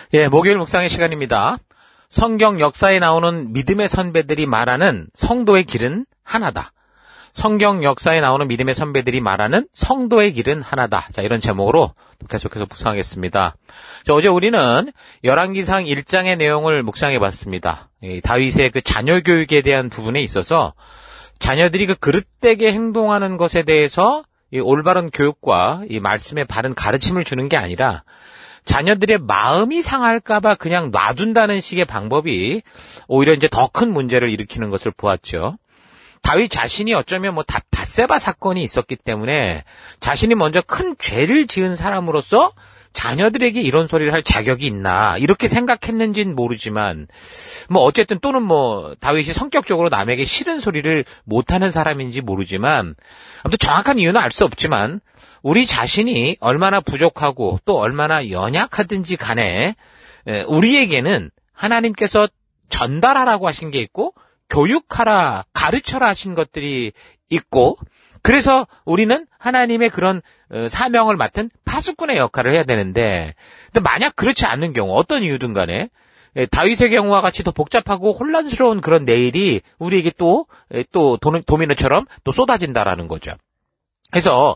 예, 목요일 묵상의 시간입니다. 성경 역사에 나오는 믿음의 선배들이 말하는 성도의 길은 하나다. 성경 역사에 나오는 믿음의 선배들이 말하는 성도의 길은 하나다. 자, 이런 제목으로 계속해서 묵상하겠습니다. 자, 어제 우리는 열왕기상 1장의 내용을 묵상해봤습니다. 다윗의 그 자녀 교육에 대한 부분에 있어서 자녀들이 그 그릇되게 행동하는 것에 대해서 이 올바른 교육과 이 말씀의 바른 가르침을 주는 게 아니라 자녀들의 마음이 상할까봐 그냥 놔둔다는 식의 방법이 오히려 이제 더 큰 문제를 일으키는 것을 보았죠. 다윗 자신이 어쩌면 닷세바 사건이 있었기 때문에 자신이 먼저 큰 죄를 지은 사람으로서 자녀들에게 이런 소리를 할 자격이 있나 이렇게 생각했는지는 모르지만 어쨌든 또는 다윗이 성격적으로 남에게 싫은 소리를 못하는 사람인지 모르지만 아무튼 정확한 이유는 알 수 없지만 우리 자신이 얼마나 부족하고 또 얼마나 연약하든지 간에 우리에게는 하나님께서 전달하라고 하신 게 있고 교육하라, 가르쳐라 하신 것들이 있고 그래서 우리는 하나님의 그런 사명을 맡은 파수꾼의 역할을 해야 되는데 근데 만약 그렇지 않는 경우 어떤 이유든 간에 다윗의 경우와 같이 더 복잡하고 혼란스러운 그런 내일이 우리에게 또 도미노처럼 또 쏟아진다라는 거죠. 그래서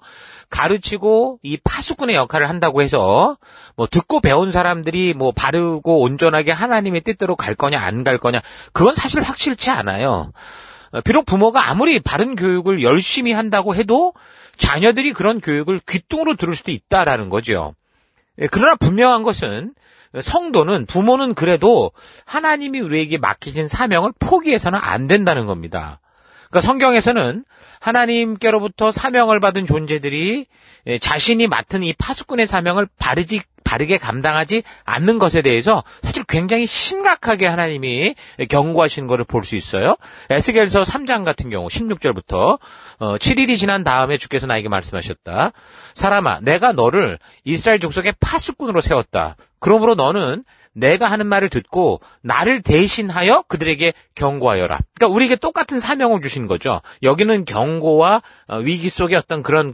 가르치고 이 파수꾼의 역할을 한다고 해서 듣고 배운 사람들이 바르고 온전하게 하나님의 뜻대로 갈 거냐 안 갈 거냐 그건 사실 확실치 않아요. 비록 부모가 아무리 바른 교육을 열심히 한다고 해도 자녀들이 그런 교육을 귓등으로 들을 수도 있다라는 거죠. 그러나 분명한 것은 성도는 부모는 그래도 하나님이 우리에게 맡기신 사명을 포기해서는 안 된다는 겁니다. 그러니까 성경에서는 하나님께로부터 사명을 받은 존재들이 자신이 맡은 이 파수꾼의 사명을 바르게 감당하지 않는 것에 대해서 사실 굉장히 심각하게 하나님이 경고하신 것을 볼 수 있어요. 에스겔서 3장 같은 경우 16절부터 7일이 지난 다음에 주께서 나에게 말씀하셨다. 사람아, 내가 너를 이스라엘 족속의 파수꾼으로 세웠다. 그러므로 너는 내가 하는 말을 듣고 나를 대신하여 그들에게 경고하여라. 그러니까 우리에게 똑같은 사명을 주신 거죠. 여기는 경고와 위기 속의 어떤 그런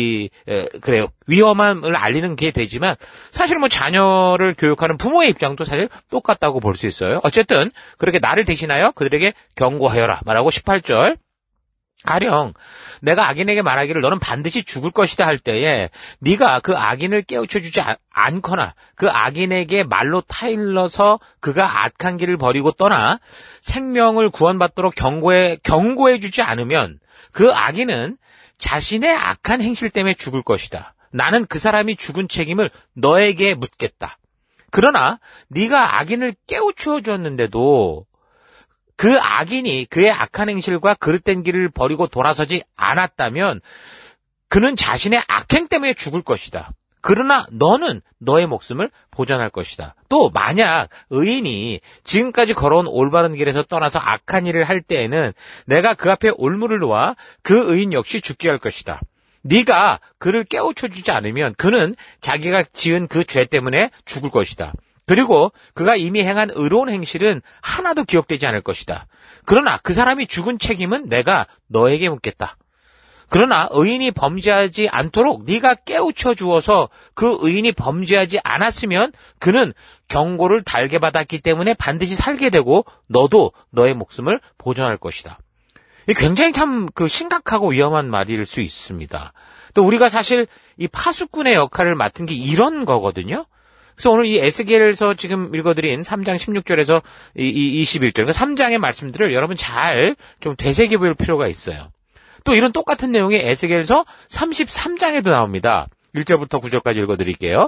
그래요. 위험함을 알리는 게 되지만 사실 자녀를 교육하는 부모의 입장도 사실 똑같다고 볼 수 있어요. 어쨌든 그렇게 나를 대신하여 그들에게 경고하여라 말하고 18절. 가령 내가 악인에게 말하기를 너는 반드시 죽을 것이다 할 때에 네가 그 악인을 깨우쳐주지 않거나 그 악인에게 말로 타일러서 그가 악한 길을 버리고 떠나 생명을 구원받도록 경고해주지 않으면 그 악인은 자신의 악한 행실 때문에 죽을 것이다. 나는 그 사람이 죽은 책임을 너에게 묻겠다. 그러나 네가 악인을 깨우쳐 주었는데도 그 악인이 그의 악한 행실과 그릇된 길을 버리고 돌아서지 않았다면 그는 자신의 악행 때문에 죽을 것이다. 그러나 너는 너의 목숨을 보존할 것이다. 또 만약 의인이 지금까지 걸어온 올바른 길에서 떠나서 악한 일을 할 때에는 내가 그 앞에 올무를 놓아 그 의인 역시 죽게 할 것이다. 네가 그를 깨우쳐주지 않으면 그는 자기가 지은 그 죄 때문에 죽을 것이다. 그리고 그가 이미 행한 의로운 행실은 하나도 기억되지 않을 것이다. 그러나 그 사람이 죽은 책임은 내가 너에게 묻겠다. 그러나 의인이 범죄하지 않도록 네가 깨우쳐 주어서 그 의인이 범죄하지 않았으면 그는 경고를 달게 받았기 때문에 반드시 살게 되고 너도 너의 목숨을 보존할 것이다. 이게 굉장히 참 심각하고 위험한 말일 수 있습니다. 또 우리가 사실 이 파수꾼의 역할을 맡은 게 이런 거거든요. 그래서 오늘 이 에스겔에서 지금 읽어드린 3장 16절에서 21절, 그러니까 3장의 말씀들을 여러분 잘 좀 되새겨볼 필요가 있어요. 또 이런 똑같은 내용이 에스겔에서 33장에도 나옵니다. 1절부터 9절까지 읽어드릴게요.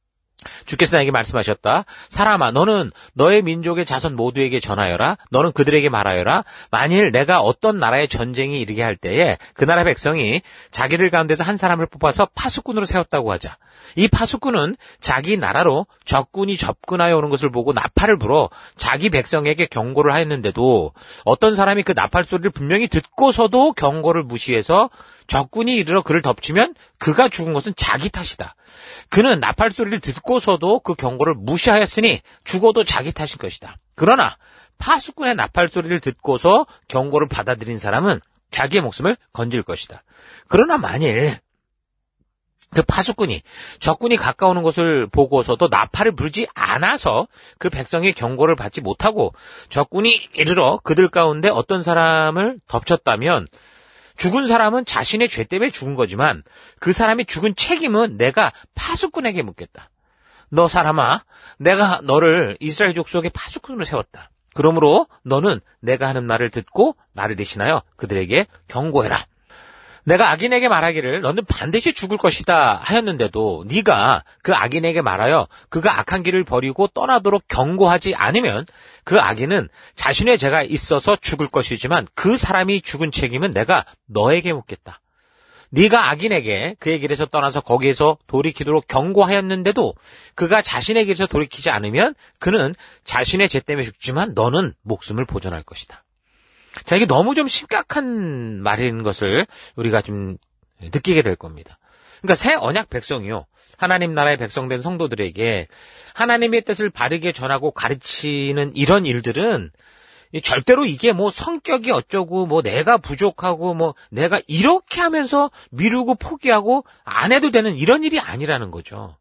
주께서 나에게 말씀하셨다. 사람아, 너는 너의 민족의 자손 모두에게 전하여라. 너는 그들에게 말하여라. 만일 내가 어떤 나라의 전쟁이 이르게 할 때에 그 나라 백성이 자기들 가운데서 한 사람을 뽑아서 파수꾼으로 세웠다고 하자. 이 파수꾼은 자기 나라로 적군이 접근하여 오는 것을 보고 나팔을 불어 자기 백성에게 경고를 하였는데도 어떤 사람이 그 나팔 소리를 분명히 듣고서도 경고를 무시해서 적군이 이르러 그를 덮치면 그가 죽은 것은 자기 탓이다. 그는 나팔 소리를 듣고서도 그 경고를 무시하였으니 죽어도 자기 탓일 것이다. 그러나 파수꾼의 나팔 소리를 듣고서 경고를 받아들인 사람은 자기의 목숨을 건질 것이다. 그러나 만일 그 파수꾼이 적군이 가까우는 것을 보고서도 나팔을 불지 않아서 그 백성의 경고를 받지 못하고 적군이 이르러 그들 가운데 어떤 사람을 덮쳤다면 죽은 사람은 자신의 죄 때문에 죽은 거지만 그 사람이 죽은 책임은 내가 파수꾼에게 묻겠다. 너 사람아, 내가 너를 이스라엘 족속의 파수꾼으로 세웠다. 그러므로 너는 내가 하는 말을 듣고 나를 대신하여 그들에게 경고해라. 내가 악인에게 말하기를 너는 반드시 죽을 것이다 하였는데도 네가 그 악인에게 말하여 그가 악한 길을 버리고 떠나도록 경고하지 않으면 그 악인은 자신의 죄가 있어서 죽을 것이지만 그 사람이 죽은 책임은 내가 너에게 묻겠다. 네가 악인에게 그의 길에서 떠나서 거기에서 돌이키도록 경고하였는데도 그가 자신의 길에서 돌이키지 않으면 그는 자신의 죄 때문에 죽지만 너는 목숨을 보존할 것이다. 자, 이게 너무 좀 심각한 말인 것을 우리가 좀 느끼게 될 겁니다. 그러니까 새 언약 백성이요. 하나님 나라의 백성된 성도들에게 하나님의 뜻을 바르게 전하고 가르치는 이런 일들은 절대로 이게 뭐 성격이 어쩌고 뭐 내가 부족하고 뭐 내가 이렇게 하면서 미루고 포기하고 안 해도 되는 이런 일이 아니라는 거죠.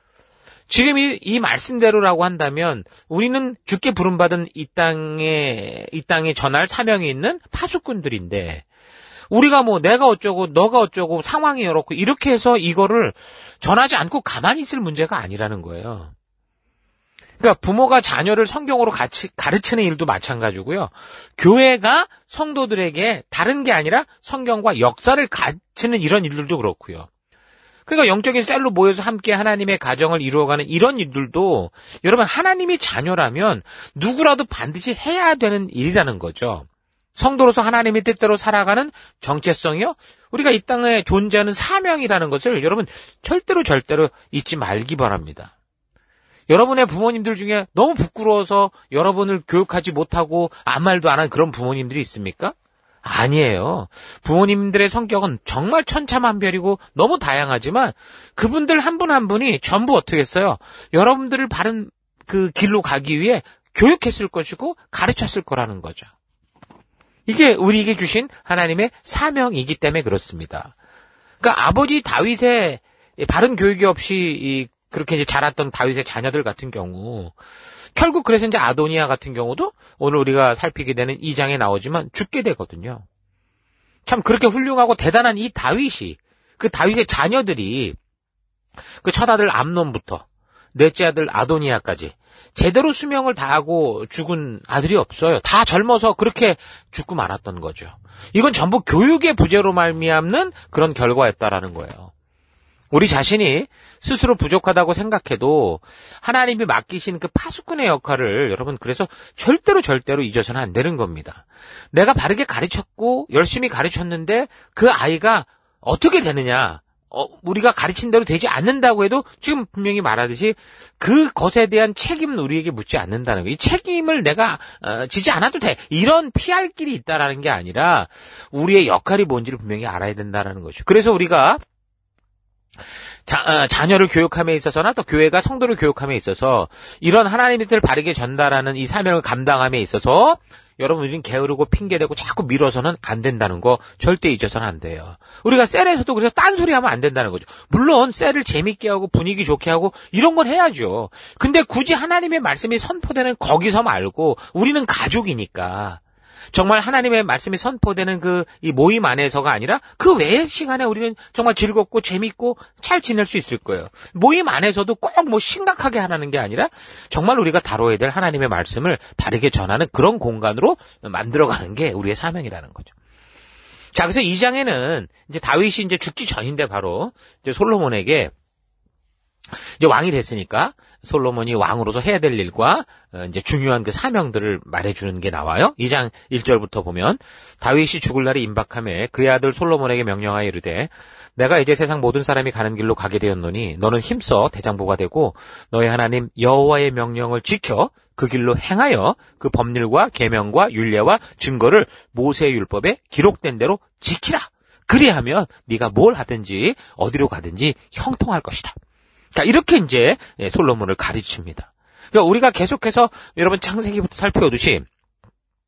지금 이 말씀대로라고 한다면 우리는 주께 부름받은 이 땅에 전할 사명이 있는 파수꾼들인데 우리가 뭐 내가 어쩌고 너가 어쩌고 상황이 이렇고 이렇게 해서 이거를 전하지 않고 가만히 있을 문제가 아니라는 거예요. 그러니까 부모가 자녀를 성경으로 같이 가르치는 일도 마찬가지고요. 교회가 성도들에게 다른 게 아니라 성경과 역사를 가르치는 이런 일들도 그렇고요. 그러니까 영적인 셀로 모여서 함께 하나님의 가정을 이루어가는 이런 일들도 여러분 하나님이 자녀라면 누구라도 반드시 해야 되는 일이라는 거죠. 성도로서 하나님의 뜻대로 살아가는 정체성이요. 우리가 이 땅에 존재하는 사명이라는 것을 여러분 절대로 잊지 말기 바랍니다. 여러분의 부모님들 중에 너무 부끄러워서 여러분을 교육하지 못하고 아무 말도 안 한 그런 부모님들이 있습니까? 아니에요. 부모님들의 성격은 정말 천차만별이고 너무 다양하지만 그분들 한 분 한 분이 전부 어떻게 했어요? 여러분들을 바른 그 길로 가기 위해 교육했을 것이고 가르쳤을 거라는 거죠. 이게 우리에게 주신 하나님의 사명이기 때문에 그렇습니다. 그러니까 아버지 다윗의 바른 교육이 없이 그렇게 이제 자랐던 다윗의 자녀들 같은 경우 결국 그래서 이제 아도니아 같은 경우도 오늘 우리가 살피게 되는 2장에 나오지만 죽게 되거든요. 참 그렇게 훌륭하고 대단한 이 다윗이 그 다윗의 자녀들이 그 첫아들 암논부터 넷째 아들 아도니아까지 제대로 수명을 다하고 죽은 아들이 없어요. 다 젊어서 그렇게 죽고 말았던 거죠. 이건 전부 교육의 부재로 말미암는 그런 결과였다라는 거예요. 우리 자신이 스스로 부족하다고 생각해도 하나님이 맡기신 그 파수꾼의 역할을 여러분 그래서 절대로 잊어서는 안 되는 겁니다. 내가 바르게 가르쳤고 열심히 가르쳤는데 그 아이가 어떻게 되느냐? 우리가 가르친 대로 되지 않는다고 해도 지금 분명히 말하듯이 그것에 대한 책임은 우리에게 묻지 않는다는 거예요. 이 책임을 내가 지지 않아도 돼. 이런 피할 길이 있다라는 게 아니라 우리의 역할이 뭔지를 분명히 알아야 된다는 거죠. 그래서 우리가 자녀를 교육함에 있어서나 또 교회가 성도를 교육함에 있어서 이런 하나님의 뜻을 바르게 전달하는 이 사명을 감당함에 있어서 여러분 우리는 게으르고 핑계대고 자꾸 밀어서는 안 된다는 거 절대 잊어서는 안 돼요. 우리가 셀에서도 그래서 딴소리 하면 안 된다는 거죠. 물론 셀을 재밌게 하고 분위기 좋게 하고 이런 건 해야죠. 근데 굳이 하나님의 말씀이 선포되는 거기서 말고 우리는 가족이니까 정말 하나님의 말씀이 선포되는 이 모임 안에서가 아니라 그 외의 시간에 우리는 정말 즐겁고 재밌고 잘 지낼 수 있을 거예요. 모임 안에서도 꼭 뭐 심각하게 하라는 게 아니라 정말 우리가 다뤄야 될 하나님의 말씀을 바르게 전하는 그런 공간으로 만들어가는 게 우리의 사명이라는 거죠. 자, 그래서 2장에는 이제 다윗이 이제 죽기 전인데 바로 이제 솔로몬에게 이제 왕이 됐으니까 솔로몬이 왕으로서 해야 될 일과 이제 중요한 그 사명들을 말해주는 게 나와요. 2장 1절부터 보면 다윗이 죽을 날이 임박하매 그의 아들 솔로몬에게 명령하여 이르되 내가 이제 세상 모든 사람이 가는 길로 가게 되었노니 너는 힘써 대장부가 되고 너의 하나님 여호와의 명령을 지켜 그 길로 행하여 그 법률과 계명과 율례와 증거를 모세의 율법에 기록된 대로 지키라. 그리하면 네가 뭘 하든지 어디로 가든지 형통할 것이다. 자, 이렇게 이제 솔로몬을 가르칩니다. 그러니까 우리가 계속해서 여러분 창세기부터 살펴오듯이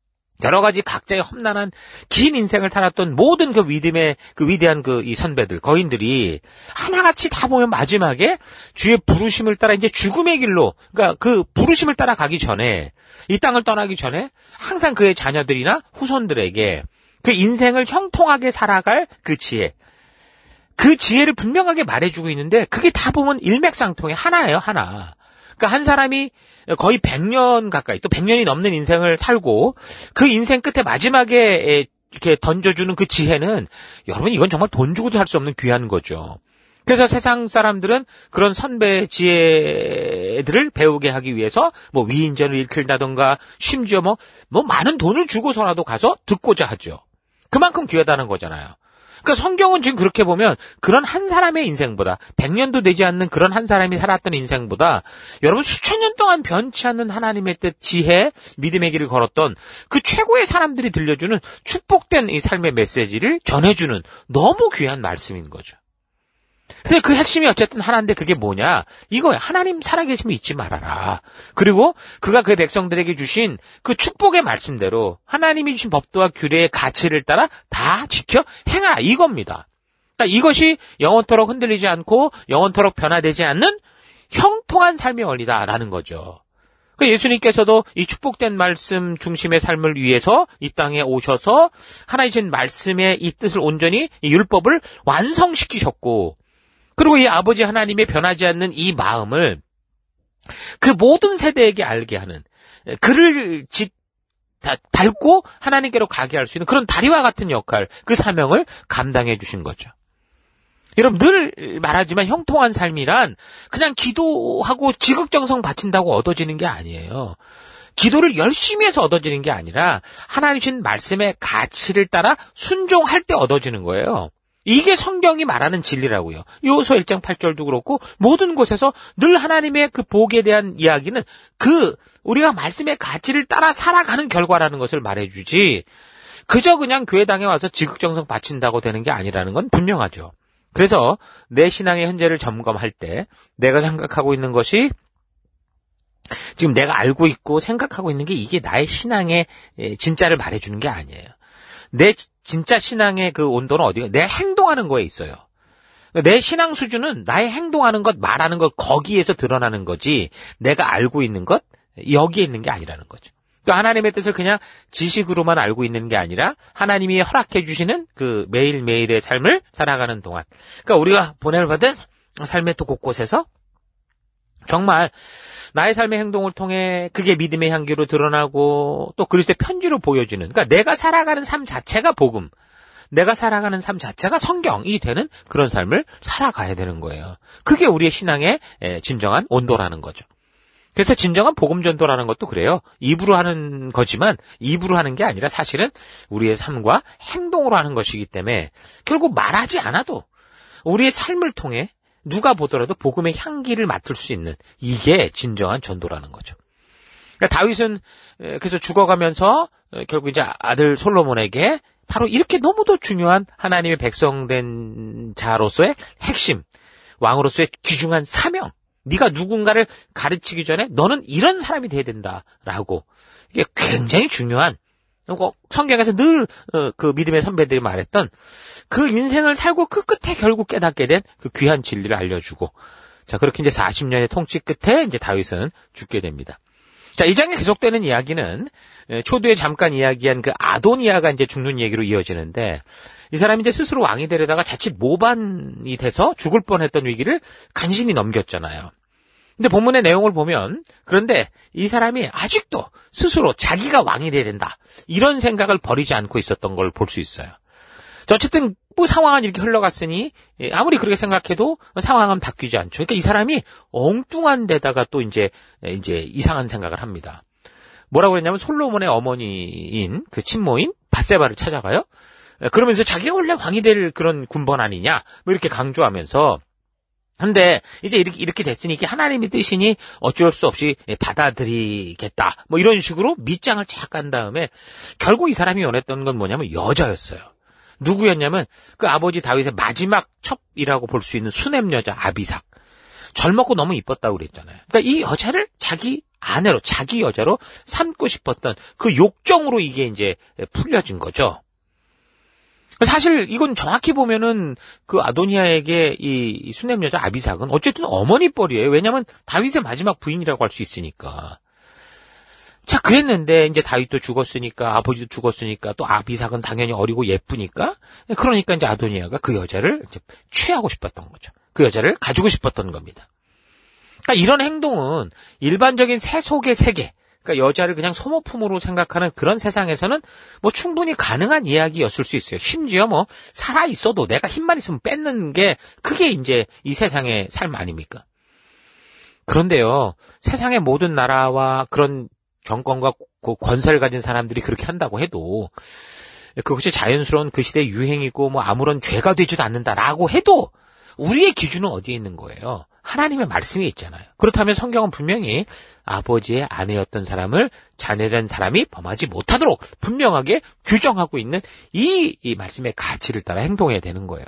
여러 가지 각자의 험난한 긴 인생을 살았던 모든 그 믿음의 그 위대한 이 선배들, 거인들이 하나같이 다 보면 마지막에 주의 부르심을 따라 이제 죽음의 길로, 그러니까 그 부르심을 따라 가기 전에, 이 땅을 떠나기 전에 항상 그의 자녀들이나 후손들에게 그 인생을 형통하게 살아갈 그 지혜, 그 지혜를 분명하게 말해주고 있는데 그게 다 보면 일맥상통의 하나예요, 하나. 그러니까 한 사람이 거의 100년 가까이, 또 100년이 넘는 인생을 살고 그 인생 끝에 마지막에 이렇게 던져주는 그 지혜는, 여러분, 이건 정말 돈 주고도 할 수 없는 귀한 거죠. 그래서 세상 사람들은 그런 선배 지혜들을 배우게 하기 위해서 뭐 위인전을 일으킨다던가 심지어 뭐 많은 돈을 주고서라도 가서 듣고자 하죠. 그만큼 귀하다는 거잖아요. 그러니까 성경은 지금 그렇게 보면 그런 한 사람의 인생보다, 100년도 되지 않는 그런 한 사람이 살았던 인생보다, 여러분 수천 년 동안 변치 않는 하나님의 뜻, 지혜, 믿음의 길을 걸었던 그 최고의 사람들이 들려주는 축복된 이 삶의 메시지를 전해주는 너무 귀한 말씀인 거죠. 근데 그 핵심이 어쨌든 하나인데 그게 뭐냐? 이거야. 하나님 살아계심을 잊지 말아라. 그리고 그가 그 백성들에게 주신 그 축복의 말씀대로 하나님이 주신 법도와 규례의 가치를 따라 다 지켜 행하라. 이겁니다. 그러니까 이것이 영원토록 흔들리지 않고 영원토록 변화되지 않는 형통한 삶의 원리다라는 거죠. 그러니까 예수님께서도 이 축복된 말씀 중심의 삶을 위해서 이 땅에 오셔서 하나님 주신 말씀의 이 뜻을 온전히, 이 율법을 완성시키셨고, 그리고 이 아버지 하나님의 변하지 않는 이 마음을 그 모든 세대에게 알게 하는, 그를 밟고 하나님께로 가게 할 수 있는 그런 다리와 같은 역할, 그 사명을 감당해 주신 거죠. 여러분, 늘 말하지만 형통한 삶이란 그냥 기도하고 지극정성 바친다고 얻어지는 게 아니에요. 기도를 열심히 해서 얻어지는 게 아니라 하나님 주신 말씀의 가치를 따라 순종할 때 얻어지는 거예요. 이게 성경이 말하는 진리라고요. 요소 1장 8절도 그렇고 모든 곳에서 늘 하나님의 그 복에 대한 이야기는 우리가 말씀의 가치를 따라 살아가는 결과라는 것을 말해주지, 그저 그냥 교회당에 와서 지극정성 바친다고 되는 게 아니라는 건 분명하죠. 그래서 내 신앙의 현재를 점검할 때 내가 생각하고 있는 것이, 지금 내가 알고 있고 생각하고 있는 게 이게 나의 신앙의 진짜를 말해주는 게 아니에요. 내 진짜 신앙의 그 온도는 어디가, 내 행동하는 거에 있어요. 내 신앙 수준은 나의 행동하는 것, 말하는 것, 거기에서 드러나는 거지, 내가 알고 있는 것, 여기에 있는 게 아니라는 거죠. 또 하나님의 뜻을 그냥 지식으로만 알고 있는 게 아니라 하나님이 허락해 주시는 그 매일매일의 삶을 살아가는 동안, 그러니까 우리가 보냄을 받은 삶의 또 곳곳에서 정말 나의 삶의 행동을 통해 그게 믿음의 향기로 드러나고 또 그리스도의 편지로 보여지는, 그러니까 내가 살아가는 삶 자체가 복음, 내가 살아가는 삶 자체가 성경이 되는 그런 삶을 살아가야 되는 거예요. 그게 우리의 신앙의 진정한 온도라는 거죠. 그래서 진정한 복음 전도라는 것도 그래요. 입으로 하는 거지만 입으로 하는 게 아니라 사실은 우리의 삶과 행동으로 하는 것이기 때문에 결국 말하지 않아도 우리의 삶을 통해 누가 보더라도 복음의 향기를 맡을 수 있는, 이게 진정한 전도라는 거죠. 그러니까 다윗은 그래서 죽어가면서 결국 이제 아들 솔로몬에게 바로 이렇게 너무도 중요한 하나님의 백성된 자로서의 핵심, 왕으로서의 귀중한 사명, 네가 누군가를 가르치기 전에 너는 이런 사람이 돼야 된다라고, 이게 굉장히 중요한, 성경에서 늘 그 믿음의 선배들이 말했던 그 인생을 살고 그 끝에 결국 깨닫게 된 그 귀한 진리를 알려주고, 자, 그렇게 이제 40년의 통치 끝에 이제 다윗은 죽게 됩니다. 자, 이 장에 계속되는 이야기는 초두에 잠깐 이야기한 그 아도니아가 이제 죽는 얘기로 이어지는데, 이 사람이 이제 스스로 왕이 되려다가 자칫 모반이 돼서 죽을 뻔했던 위기를 간신히 넘겼잖아요. 근데 본문의 내용을 보면, 그런데 이 사람이 아직도 스스로 자기가 왕이 돼야 된다, 이런 생각을 버리지 않고 있었던 걸 볼 수 있어요. 어쨌든 뭐 상황은 이렇게 흘러갔으니 아무리 그렇게 생각해도 상황은 바뀌지 않죠. 그러니까 이 사람이 엉뚱한 데다가 또 이제 이상한 생각을 합니다. 뭐라고 했냐면 솔로몬의 어머니인 그 친모인 밧세바를 찾아가요. 그러면서 자기가 원래 왕이 될 그런 군번 아니냐, 뭐 이렇게 강조하면서, 근데 이제 이렇게 됐으니 이게 하나님의 뜻이니 어쩔 수 없이 받아들이겠다, 뭐 이런 식으로 밑장을 쫙 간 다음에 결국 이 사람이 원했던 건 뭐냐면 여자였어요. 누구였냐면 그 아버지 다윗의 마지막 첩이라고 볼 수 있는 수냄 여자 아비삭. 젊었고 너무 이뻤다고 그랬잖아요. 그러니까 이 여자를 자기 아내로, 자기 여자로 삼고 싶었던 그 욕정으로 이게 이제 풀려진 거죠. 사실 이건 정확히 보면은 그 아도니아에게 이 수넴 여자 아비삭은 어쨌든 어머니 뻘이에요. 왜냐면 다윗의 마지막 부인이라고 할 수 있으니까. 자, 그랬는데 이제 다윗도 죽었으니까, 아버지도 죽었으니까, 또 아비삭은 당연히 어리고 예쁘니까, 그러니까 이제 아도니아가 그 여자를 이제 취하고 싶었던 거죠. 그 여자를 가지고 싶었던 겁니다. 그러니까 이런 행동은 일반적인 세속의 세계, 그러니까 여자를 그냥 소모품으로 생각하는 그런 세상에서는 뭐 충분히 가능한 이야기였을 수 있어요. 심지어 뭐 살아 있어도 내가 힘만 있으면 뺏는 게 그게 이제 이 세상의 삶 아닙니까? 그런데요, 세상의 모든 나라와 그런 정권과 권세를 가진 사람들이 그렇게 한다고 해도 그것이 자연스러운 그 시대의 유행이고 뭐 아무런 죄가 되지도 않는다라고 해도 우리의 기준은 어디에 있는 거예요? 하나님의 말씀이 있잖아요. 그렇다면 성경은 분명히 아버지의 아내였던 사람을 자녀된 사람이 범하지 못하도록 분명하게 규정하고 있는 이 말씀의 가치를 따라 행동해야 되는 거예요.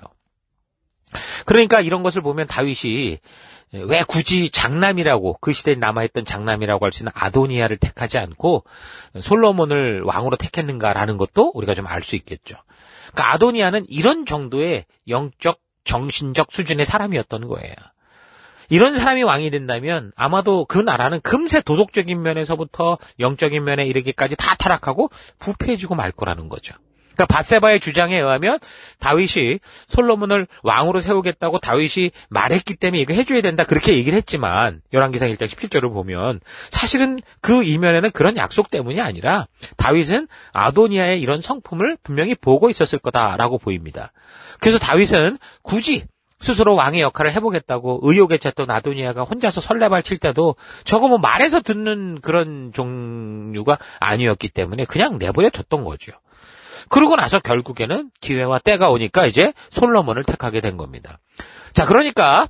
그러니까 이런 것을 보면 다윗이 왜 굳이 장남이라고, 그 시대에 남아있던 장남이라고 할 수 있는 아도니아를 택하지 않고 솔로몬을 왕으로 택했는가라는 것도 우리가 좀 알 수 있겠죠. 그러니까 아도니아는 이런 정도의 영적, 정신적 수준의 사람이었던 거예요. 이런 사람이 왕이 된다면 아마도 그 나라는 금세 도덕적인 면에서부터 영적인 면에 이르기까지 다 타락하고 부패해지고 말 거라는 거죠. 그러니까 밧세바의 주장에 의하면 다윗이 솔로몬을 왕으로 세우겠다고 다윗이 말했기 때문에 이거 해줘야 된다 그렇게 얘기를 했지만 열왕기상 1장 17절을 보면 사실은 그 이면에는 그런 약속 때문이 아니라 다윗은 아도니아의 이런 성품을 분명히 보고 있었을 거다라고 보입니다. 그래서 다윗은 굳이 스스로 왕의 역할을 해보겠다고 의욕에 찼던 아도니아가 혼자서 설레발 칠 때도 저거 뭐 말해서 듣는 그런 종류가 아니었기 때문에 그냥 내버려 뒀던 거죠. 그러고 나서 결국에는 기회와 때가 오니까 이제 솔로몬을 택하게 된 겁니다. 자, 그러니까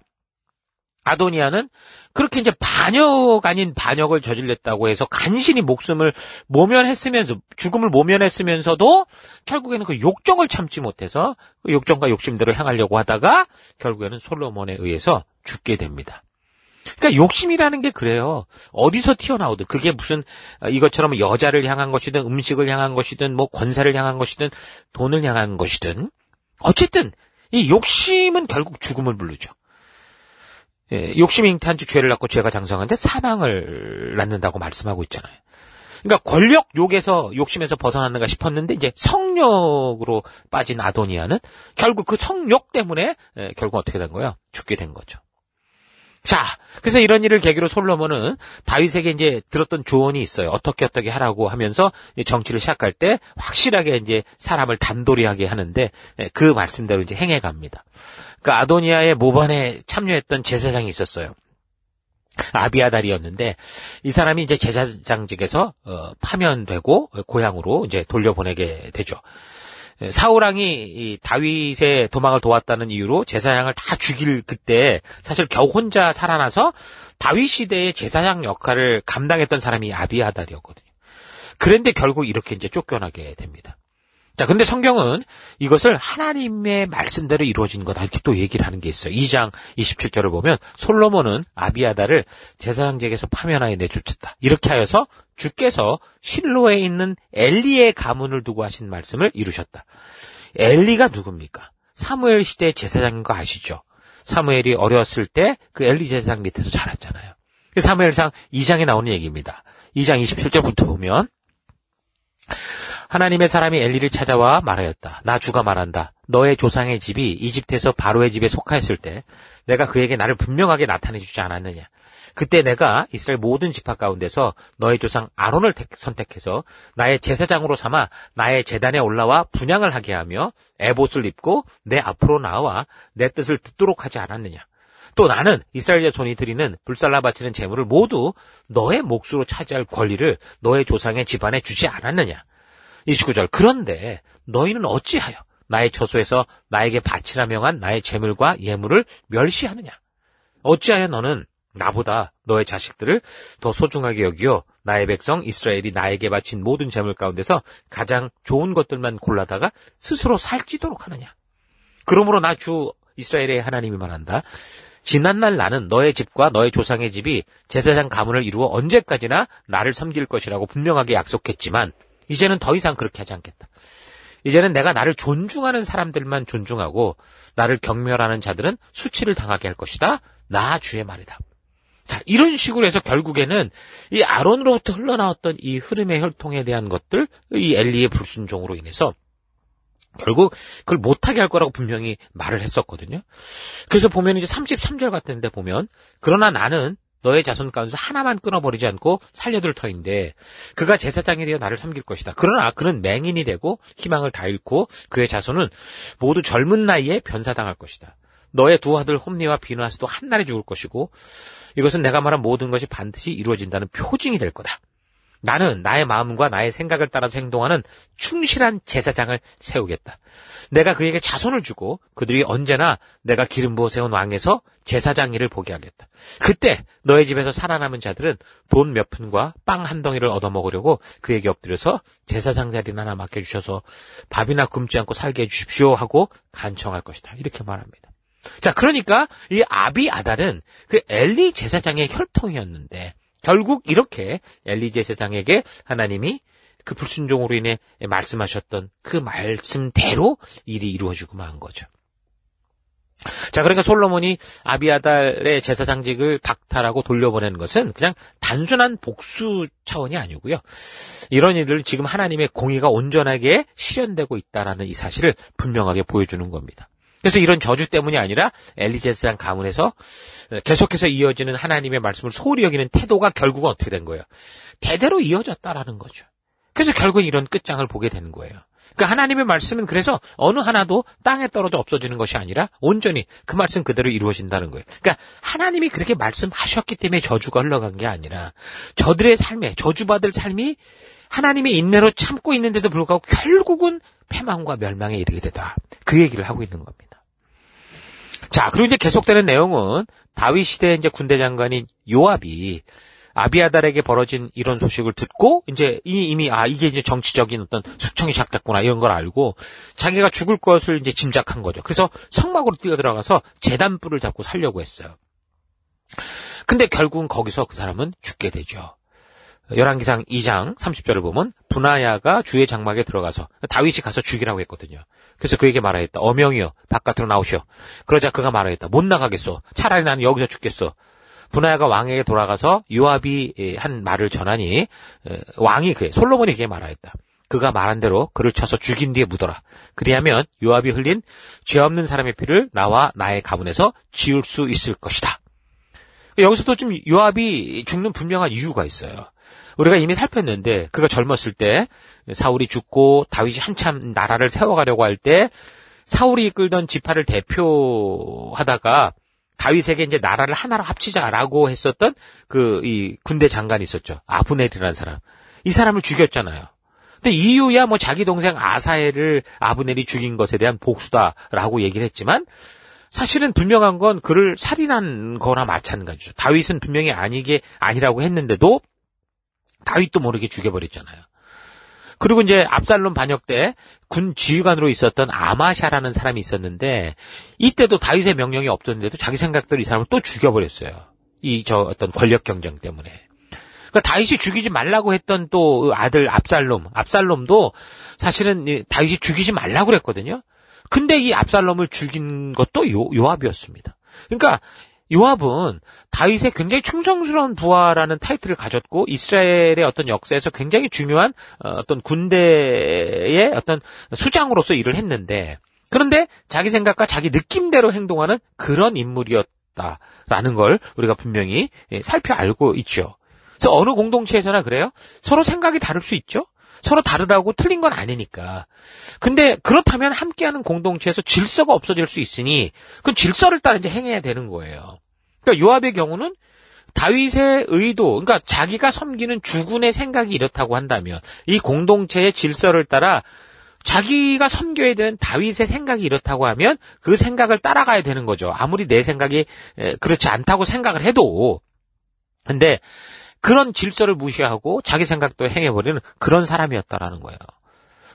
아도니아는 그렇게 이제 반역 아닌 반역을 저질렀다고 해서 간신히 목숨을 모면했으면서, 죽음을 모면했으면서도 결국에는 그 욕정을 참지 못해서 그 욕정과 욕심대로 행하려고 하다가 결국에는 솔로몬에 의해서 죽게 됩니다. 그러니까 욕심이라는 게 그래요. 어디서 튀어나오든 그게 무슨 이것처럼 여자를 향한 것이든 음식을 향한 것이든 뭐 권세를 향한 것이든 돈을 향한 것이든 어쨌든 이 욕심은 결국 죽음을 부르죠. 예, 욕심이 잉태한 즉 죄를 낳고 죄가 장성한데 사망을 낳는다고 말씀하고 있잖아요. 그러니까 권력 욕에서 욕심에서 벗어났는가 싶었는데 이제 성욕으로 빠진 아도니아는 결국 그 성욕 때문에 결국 어떻게 된 거예요? 죽게 된 거죠. 자, 그래서 이런 일을 계기로 솔로몬은 다윗에게 이제 들었던 조언이 있어요. 어떻게 하라고 하면서 정치를 시작할 때 확실하게 이제 사람을 단도리하게 하는데 그 말씀대로 이제 행해갑니다. 그 아도니아의 모반에 참여했던 제사장이 있었어요. 아비아달이었는데 이 사람이 이제 제사장직에서 파면되고 고향으로 이제 돌려보내게 되죠. 사울왕이 이 다윗의 도망을 도왔다는 이유로 제사장을 다 죽일 그때 사실 겨우 혼자 살아나서 다윗 시대의 제사장 역할을 감당했던 사람이 아비아달이었거든요. 그런데 결국 이렇게 이제 쫓겨나게 됩니다. 자, 근데 성경은 이것을 하나님의 말씀대로 이루어진 거다 이렇게 또 얘기를 하는 게 있어요. 2장 27절을 보면 솔로몬은 아비아달을 제사장직에서 파면하여 내쫓았다. 이렇게 하여서 주께서 실로에 있는 엘리의 가문을 두고 하신 말씀을 이루셨다. 엘리가 누굽니까? 사무엘 시대 제사장인 거 아시죠? 사무엘이 어렸을 때 그 엘리 제사장 밑에서 자랐잖아요. 사무엘상 2장에 나오는 얘기입니다. 2장 27절부터 보면 하나님의 사람이 엘리를 찾아와 말하였다. 나 주가 말한다. 너의 조상의 집이 이집트에서 바로의 집에 속하였을 때 내가 그에게 나를 분명하게 나타내 주지 않았느냐. 그때 내가 이스라엘 모든 지파 가운데서 너의 조상 아론을 선택해서 나의 제사장으로 삼아 나의 제단에 올라와 분향을 하게 하며 에봇을 입고 내 앞으로 나와 내 뜻을 듣도록 하지 않았느냐. 또 나는 이스라엘 자손이 드리는 불살라 바치는 제물을 모두 너의 몫으로 차지할 권리를 너의 조상의 집안에 주지 않았느냐. 29절 그런데 너희는 어찌하여 나의 처소에서 나에게 바치라 명한 나의 제물과 예물을 멸시하느냐. 어찌하여 너는 나보다 너의 자식들을 더 소중하게 여기어 나의 백성 이스라엘이 나에게 바친 모든 제물 가운데서 가장 좋은 것들만 골라다가 스스로 살찌도록 하느냐. 그러므로 나 주 이스라엘의 하나님이 말한다. 지난날 나는 너의 집과 너의 조상의 집이 제사장 가문을 이루어 언제까지나 나를 섬길 것이라고 분명하게 약속했지만 이제는 더 이상 그렇게 하지 않겠다. 이제는 내가 나를 존중하는 사람들만 존중하고 나를 경멸하는 자들은 수치를 당하게 할 것이다. 나 주의 말이다. 자, 이런 식으로 해서 결국에는 이 아론으로부터 흘러나왔던 이 흐름의 혈통에 대한 것들, 이 엘리의 불순종으로 인해서 결국 그걸 못하게 할 거라고 분명히 말을 했었거든요. 그래서 보면 이제 33절 같은 데 보면 그러나 나는 너의 자손 가운데서 하나만 끊어버리지 않고 살려둘 터인데 그가 제사장이 되어 나를 섬길 것이다. 그러나 그는 맹인이 되고 희망을 다 잃고 그의 자손은 모두 젊은 나이에 변사당할 것이다. 너의 두 아들 홈니와 비누아스도 한날에 죽을 것이고 이것은 내가 말한 모든 것이 반드시 이루어진다는 표징이 될 거다. 나는 나의 마음과 나의 생각을 따라서 행동하는 충실한 제사장을 세우겠다. 내가 그에게 자손을 주고 그들이 언제나 내가 기름 부어 세운 왕에서 제사장 일을 보게 하겠다. 그때 너의 집에서 살아남은 자들은 돈 몇 푼과 빵 한 덩이를 얻어먹으려고 그에게 엎드려서 제사장 자리나 하나 맡겨주셔서 밥이나 굶지 않고 살게 해주십시오 하고 간청할 것이다. 이렇게 말합니다. 자, 그러니까 이 아비아달은 그 엘리 제사장의 혈통이었는데 결국 이렇게 엘리 제사장에게 하나님이 그 불순종으로 인해 말씀하셨던 그 말씀대로 일이 이루어지고 만 거죠. 자, 그러니까 솔로몬이 아비아달의 제사장직을 박탈하고 돌려보내는 것은 그냥 단순한 복수 차원이 아니고요. 이런 일을 지금 하나님의 공의가 온전하게 실현되고 있다라는 이 사실을 분명하게 보여주는 겁니다. 그래서 이런 저주 때문이 아니라 엘리 제사장 가문에서 계속해서 이어지는 하나님의 말씀을 소홀히 여기는 태도가 결국은 어떻게 된 거예요? 대대로 이어졌다라는 거죠. 그래서 결국 이런 끝장을 보게 되는 거예요. 그러니까 하나님의 말씀은 그래서 어느 하나도 땅에 떨어져 없어지는 것이 아니라 온전히 그 말씀 그대로 이루어진다는 거예요. 그러니까 하나님이 그렇게 말씀하셨기 때문에 저주가 흘러간 게 아니라 저들의 삶에 저주받을 삶이 하나님의 인내로 참고 있는데도 불구하고 결국은 패망과 멸망에 이르게 되더라. 그 얘기를 하고 있는 겁니다. 자, 그리고 이제 계속되는 내용은 다윗 시대 이제 군대 장관인 요압이 아비아달에게 벌어진 이런 소식을 듣고 이제 이미 이게 이제 정치적인 어떤 숙청이 시작됐구나 이런 걸 알고 자기가 죽을 것을 이제 짐작한 거죠. 그래서 성막으로 뛰어들어가서 제단불을 잡고 살려고 했어요. 근데 결국은 거기서 그 사람은 죽게 되죠. 열왕기상 2장 30절을 보면 분하야가 주의 장막에 들어가서 다윗이 가서 죽이라고 했거든요. 그래서 그에게 말하였다. 어명이여 바깥으로 나오시오. 그러자 그가 말하였다. 못 나가겠소. 차라리 나는 여기서 죽겠소. 분하야가 왕에게 돌아가서 요압이 한 말을 전하니 왕이 솔로몬이 그에게 말하였다. 그가 말한 대로 그를 쳐서 죽인 뒤에 묻어라. 그리하면 요압이 흘린 죄 없는 사람의 피를 나와 나의 가문에서 지울 수 있을 것이다. 여기서도 좀 요압이 죽는 분명한 이유가 있어요. 우리가 이미 살폈는데 그가 젊었을 때 사울이 죽고 다윗이 한참 나라를 세워가려고 할 때 사울이 이끌던 지파를 대표하다가 다윗에게 이제 나라를 하나로 합치자라고 했었던 이 군대 장관이 있었죠. 아브넬이라는 사람. 이 사람을 죽였잖아요. 근데 이유야 자기 동생 아사엘을 아브넬이 죽인 것에 대한 복수다라고 얘기를 했지만 사실은 분명한 건 그를 살인한 거나 마찬가지죠. 다윗은 분명히 아니라고 했는데도 다윗도 모르게 죽여버렸잖아요. 그리고 이제 압살롬 반역 때 군 지휘관으로 있었던 아마샤라는 사람이 있었는데 이때도 다윗의 명령이 없었는데도 자기 생각대로 이 사람을 또 죽여버렸어요. 어떤 권력 경쟁 때문에. 그러니까 다윗이 죽이지 말라고 했던 또 아들 압살롬도 사실은 다윗이 죽이지 말라고 그랬거든요. 근데 이 압살롬을 죽인 것도 요압이었습니다. 그러니까 요압은 다윗의 굉장히 충성스러운 부하라는 타이틀을 가졌고 이스라엘의 어떤 역사에서 굉장히 중요한 어떤 군대의 어떤 수장으로서 일을 했는데 그런데 자기 생각과 자기 느낌대로 행동하는 그런 인물이었다라는 걸 우리가 분명히 알고 있죠. 그래서 어느 공동체에서나 그래요. 서로 생각이 다를 수 있죠. 서로 다르다고 틀린 건 아니니까. 근데 그렇다면 함께하는 공동체에서 질서가 없어질 수 있으니 그 질서를 따라 이제 행해야 되는 거예요. 그러니까 요압의 경우는 다윗의 의도, 그러니까 자기가 섬기는 주군의 생각이 이렇다고 한다면 이 공동체의 질서를 따라 자기가 섬겨야 되는 다윗의 생각이 이렇다고 하면 그 생각을 따라가야 되는 거죠. 아무리 내 생각이 그렇지 않다고 생각을 해도. 근데 그런 질서를 무시하고 자기 생각도 행해버리는 그런 사람이었다라는 거예요.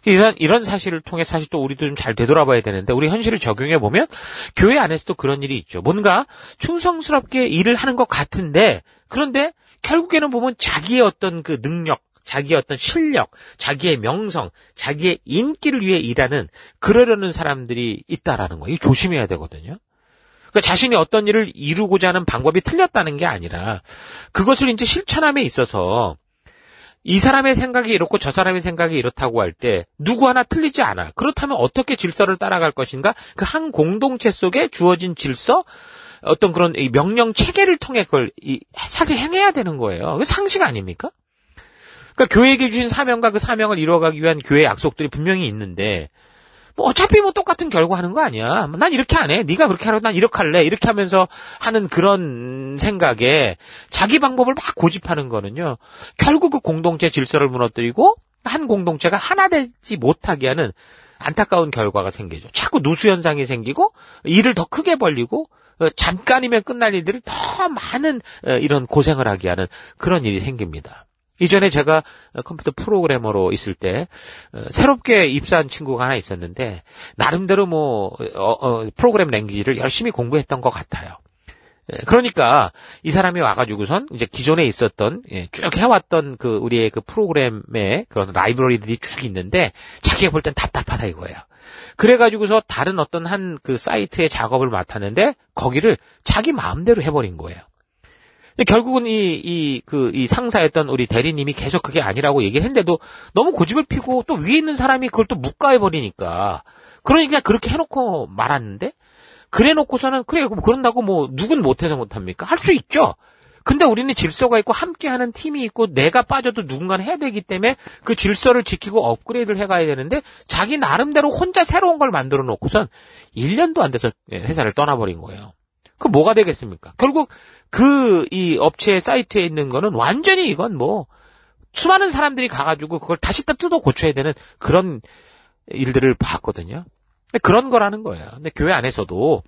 이런 사실을 통해 사실 또 우리도 좀 잘 되돌아봐야 되는데 우리 현실을 적용해 보면 교회 안에서도 그런 일이 있죠. 뭔가 충성스럽게 일을 하는 것 같은데 그런데 결국에는 보면 자기의 어떤 그 능력, 자기의 어떤 실력, 자기의 명성, 자기의 인기를 위해 일하는 그러려는 사람들이 있다라는 거. 이거 조심해야 되거든요. 그러니까 자신이 어떤 일을 이루고자 하는 방법이 틀렸다는 게 아니라 그것을 이제 실천함에 있어서 이 사람의 생각이 이렇고 저 사람의 생각이 이렇다고 할 때 누구 하나 틀리지 않아. 그렇다면 어떻게 질서를 따라갈 것인가? 그 한 공동체 속에 주어진 질서, 어떤 그런 명령 체계를 통해 그걸 사실 행해야 되는 거예요. 그 상식 아닙니까? 그러니까 교회에게 주신 사명과 그 사명을 이루어가기 위한 교회 약속들이 분명히 있는데 뭐 어차피 뭐 똑같은 결과하는 거 아니야. 난 이렇게 안 해. 네가 그렇게 하라고 난 이렇게 할래. 이렇게 하면서 하는 그런 생각에 자기 방법을 막 고집하는 거는요. 결국 그 공동체 질서를 무너뜨리고 한 공동체가 하나 되지 못하게 하는 안타까운 결과가 생기죠. 자꾸 누수 현상이 생기고 일을 더 크게 벌리고 잠깐이면 끝날 일들을 더 많은 이런 고생을 하게 하는 그런 일이 생깁니다. 이전에 제가 컴퓨터 프로그래머로 있을 때 새롭게 입사한 친구가 하나 있었는데 나름대로 프로그램 랭귀지를 열심히 공부했던 것 같아요. 그러니까 이 사람이 와가지고선 이제 기존에 있었던 쭉 해왔던 그 우리의 그 프로그램의 그런 라이브러리들이 쭉 있는데 자기가 볼 땐 답답하다 이거예요. 그래가지고서 다른 어떤 한 그 사이트의 작업을 맡았는데 거기를 자기 마음대로 해버린 거예요. 결국은 이 상사였던 우리 대리님이 계속 그게 아니라고 얘기를 했는데도 너무 고집을 피고 또 위에 있는 사람이 그걸 또 묵과해버리니까. 그러니까 그렇게 해놓고 말았는데, 그래 놓고서는, 그래, 그런다고 누군 못해서 못합니까? 할 수 있죠? 근데 우리는 질서가 있고 함께하는 팀이 있고 내가 빠져도 누군가는 해야 되기 때문에 그 질서를 지키고 업그레이드를 해가야 되는데 자기 나름대로 혼자 새로운 걸 만들어 놓고선 1년도 안 돼서 회사를 떠나버린 거예요. 그 뭐가 되겠습니까? 결국 이 업체 사이트에 있는 거는 완전히 이건 수많은 사람들이 가가지고 그걸 다시 뜯어 고쳐야 되는 그런 일들을 봤거든요. 그런 거라는 거예요. 근데 교회 안에서도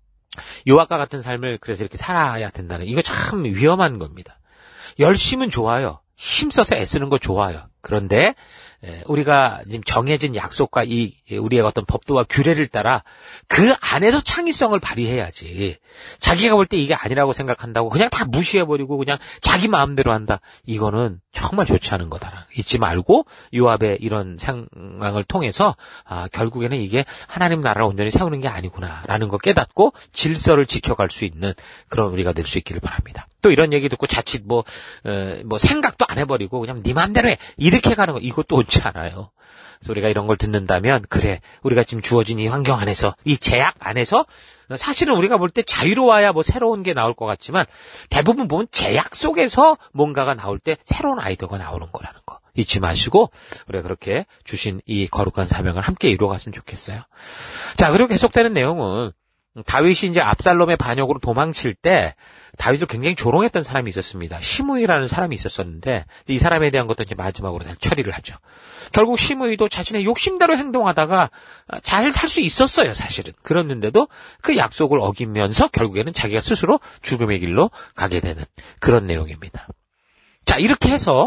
요압과 같은 삶을 그래서 이렇게 살아야 된다는 이거 참 위험한 겁니다. 열심은 좋아요. 힘써서 애쓰는 거 좋아요. 그런데 우리가 지금 정해진 약속과 우리의 어떤 법도와 규례를 따라 그 안에서 창의성을 발휘해야지. 자기가 볼 때 이게 아니라고 생각한다고 그냥 다 무시해버리고 그냥 자기 마음대로 한다. 이거는 정말 좋지 않은 거다. 잊지 말고 요압의 이런 상황을 통해서 결국에는 이게 하나님 나라를 온전히 세우는 게 아니구나라는 거 깨닫고 질서를 지켜갈 수 있는 그런 우리가 될 수 있기를 바랍니다. 또 이런 얘기 듣고 자칫 생각도 안 해버리고 그냥 네 맘대로 해. 이렇게 가는 거 이것도 옳지 않아요. 그래서 우리가 이런 걸 듣는다면 그래 우리가 지금 주어진 이 환경 안에서 이 제약 안에서 사실은 우리가 볼 때 자유로워야 새로운 게 나올 것 같지만 대부분 보면 제약 속에서 뭔가가 나올 때 새로운 아이디어가 나오는 거라는 거 잊지 마시고 우리가 그렇게 주신 이 거룩한 사명을 함께 이루어갔으면 좋겠어요. 자, 그리고 계속되는 내용은 다윗이 이제 압살롬의 반역으로 도망칠 때 다윗을 굉장히 조롱했던 사람이 있었습니다. 시므이라는 사람이 있었었는데 이 사람에 대한 것도 이제 마지막으로 처리를 하죠. 결국 시므이도 자신의 욕심대로 행동하다가 잘 살 수 있었어요, 사실은. 그랬는데도 그 약속을 어기면서 결국에는 자기가 스스로 죽음의 길로 가게 되는 그런 내용입니다. 자, 이렇게 해서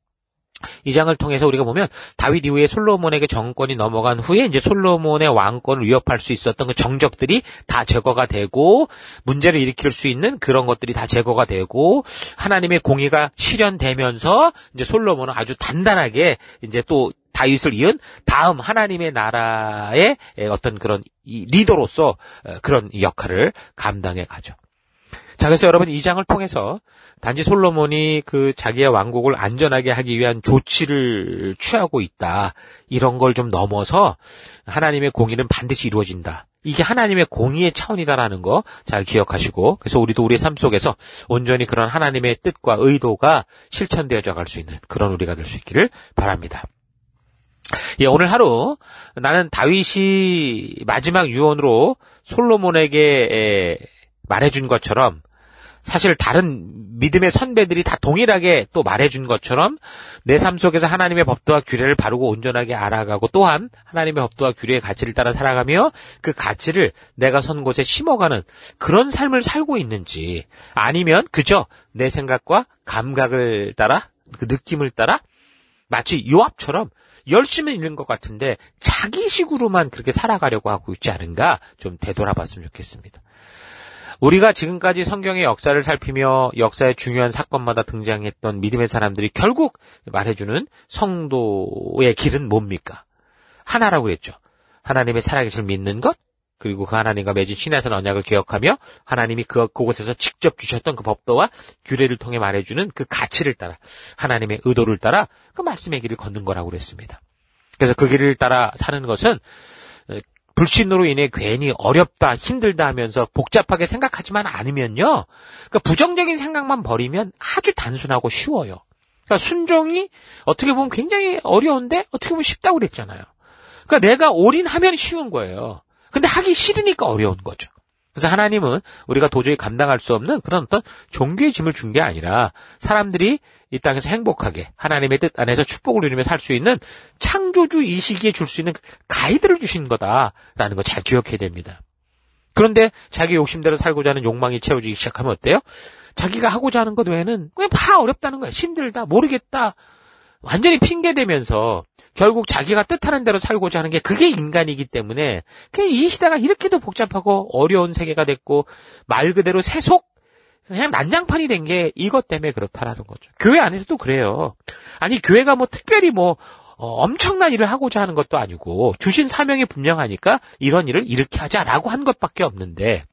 이 장을 통해서 우리가 보면 다윗 이후에 솔로몬에게 정권이 넘어간 후에 이제 솔로몬의 왕권을 위협할 수 있었던 그 정적들이 다 제거가 되고 문제를 일으킬 수 있는 그런 것들이 다 제거가 되고 하나님의 공의가 실현되면서 이제 솔로몬은 아주 단단하게 이제 또 다윗을 이은 다음 하나님의 나라의 어떤 그런 리더로서 그런 역할을 감당해 가죠. 자, 그래서 여러분 이 장을 통해서 단지 솔로몬이 그 자기의 왕국을 안전하게 하기 위한 조치를 취하고 있다. 이런 걸 좀 넘어서 하나님의 공의는 반드시 이루어진다. 이게 하나님의 공의의 차원이다라는 거 잘 기억하시고 그래서 우리도 우리의 삶 속에서 온전히 그런 하나님의 뜻과 의도가 실천되어져 갈 수 있는 그런 우리가 될 수 있기를 바랍니다. 예, 오늘 하루 나는 다윗이 마지막 유언으로 솔로몬에게 말해준 것처럼 사실 다른 믿음의 선배들이 다 동일하게 또 말해준 것처럼 내 삶 속에서 하나님의 법도와 규례를 바르고 온전하게 알아가고 또한 하나님의 법도와 규례의 가치를 따라 살아가며 그 가치를 내가 선 곳에 심어가는 그런 삶을 살고 있는지 아니면 그저 내 생각과 감각을 따라 그 느낌을 따라 마치 요압처럼 열심히 있는 것 같은데 자기식으로만 그렇게 살아가려고 하고 있지 않은가 좀 되돌아봤으면 좋겠습니다. 우리가 지금까지 성경의 역사를 살피며 역사의 중요한 사건마다 등장했던 믿음의 사람들이 결국 말해주는 성도의 길은 뭡니까? 하나라고 했죠. 하나님의 살아계심을 믿는 것, 그리고 그 하나님과 맺은 신의 언약을 기억하며 하나님이 그곳에서 직접 주셨던 그 법도와 규례를 통해 말해주는 그 가치를 따라 하나님의 의도를 따라 그 말씀의 길을 걷는 거라고 그랬습니다. 그래서 그 길을 따라 사는 것은 불신으로 인해 괜히 어렵다, 힘들다 하면서 복잡하게 생각하지만 않으면요. 그러니까 부정적인 생각만 버리면 아주 단순하고 쉬워요. 그러니까 순종이 어떻게 보면 굉장히 어려운데 어떻게 보면 쉽다고 그랬잖아요. 그러니까 내가 올인하면 쉬운 거예요. 근데 하기 싫으니까 어려운 거죠. 그래서 하나님은 우리가 도저히 감당할 수 없는 그런 어떤 종교의 짐을 준 게 아니라 사람들이 이 땅에서 행복하게 하나님의 뜻 안에서 축복을 누리며 살 수 있는 창조주 이 시기에 줄 수 있는 가이드를 주신 거다라는 거 잘 기억해야 됩니다. 그런데 자기 욕심대로 살고자 하는 욕망이 채워지기 시작하면 어때요? 자기가 하고자 하는 것 외에는 그냥 다 어렵다는 거야. 힘들다, 모르겠다. 완전히 핑계대면서 결국 자기가 뜻하는 대로 살고자 하는 게 그게 인간이기 때문에 그냥 이 시대가 이렇게도 복잡하고 어려운 세계가 됐고 말 그대로 세속 그냥 난장판이 된 게 이것 때문에 그렇다라는 거죠. 교회 안에서도 그래요. 아니 교회가 뭐 특별히 엄청난 일을 하고자 하는 것도 아니고 주신 사명이 분명하니까 이런 일을 이렇게 하자라고 한 것밖에 없는데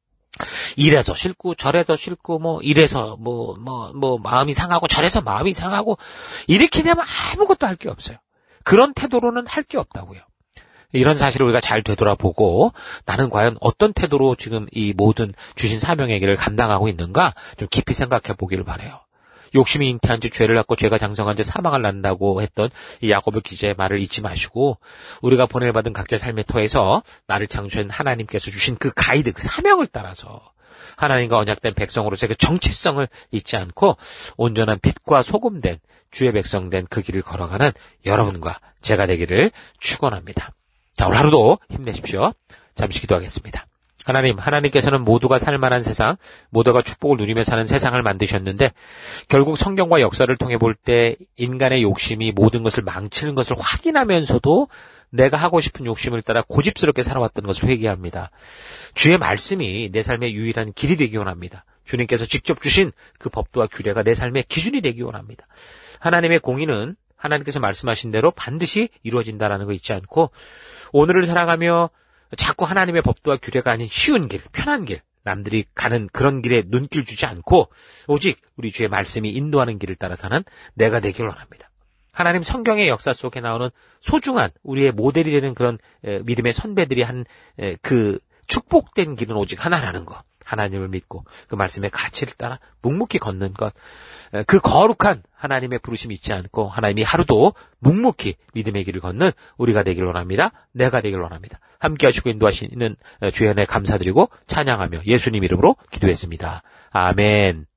이래서 싫고 저래서 싫고 이래서 마음이 상하고 저래서 마음이 상하고 이렇게 되면 아무것도 할 게 없어요. 그런 태도로는 할 게 없다고요. 이런 사실을 우리가 잘 되돌아보고 나는 과연 어떤 태도로 지금 이 모든 주신 사명의 길을 감당하고 있는가 좀 깊이 생각해 보기를 바라요. 욕심이 잉태한 지 죄를 낳고 죄가 장성한 지 사망을 낳는다고 했던 이 야고보 기자의 말을 잊지 마시고 우리가 보내받은 각자의 삶의 터에서 나를 창조한 하나님께서 주신 그 가이드, 그 사명을 따라서 하나님과 언약된 백성으로서의 그 정체성을 잊지 않고 온전한 빛과 소금된 주의 백성된 그 길을 걸어가는 여러분과 제가 되기를 축원합니다. 자, 오늘 하루도 힘내십시오. 잠시 기도하겠습니다. 하나님께서는 모두가 살만한 세상, 모두가 축복을 누리며 사는 세상을 만드셨는데 결국 성경과 역사를 통해 볼 때 인간의 욕심이 모든 것을 망치는 것을 확인하면서도 내가 하고 싶은 욕심을 따라 고집스럽게 살아왔던 것을 회개합니다. 주의 말씀이 내 삶의 유일한 길이 되기 원합니다. 주님께서 직접 주신 그 법도와 규례가 내 삶의 기준이 되기 원합니다. 하나님의 공의는 하나님께서 말씀하신 대로 반드시 이루어진다라는 거 잊지 않고 오늘을 살아가며 자꾸 하나님의 법도와 규례가 아닌 쉬운 길, 편한 길, 남들이 가는 그런 길에 눈길 주지 않고 오직 우리 주의 말씀이 인도하는 길을 따라 사는 내가 되길 원합니다. 하나님 성경의 역사 속에 나오는 소중한 우리의 모델이 되는 그런 믿음의 선배들이 한 그 축복된 길은 오직 하나라는 것. 하나님을 믿고 그 말씀의 가치를 따라 묵묵히 걷는 것. 그 거룩한 하나님의 부르심이 있지 않고 하나님이 하루도 묵묵히 믿음의 길을 걷는 우리가 되길 원합니다. 내가 되길 원합니다. 함께 하시고 인도하시는 주의 은혜 감사드리고 찬양하며 예수님 이름으로 기도했습니다. 아멘.